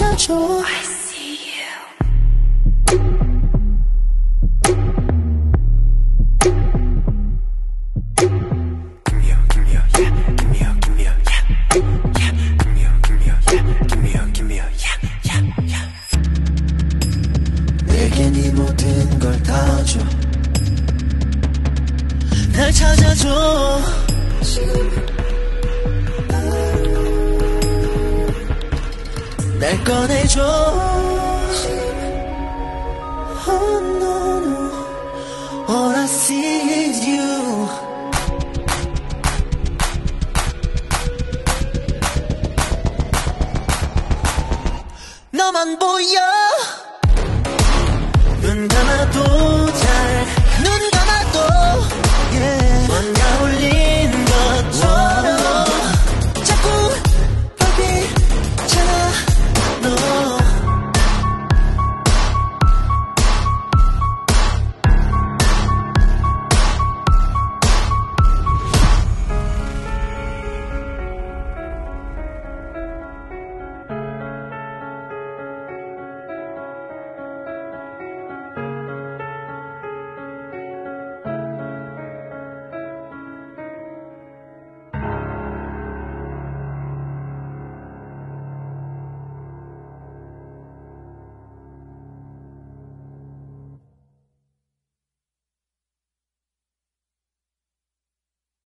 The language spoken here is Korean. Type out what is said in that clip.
찾아줘. I see you. 내게 네 모든 걸 다 줘. 날 찾아줘. 날 꺼내줘. Oh no no, all I see is you. 너만 보여. 눈 감아도 잘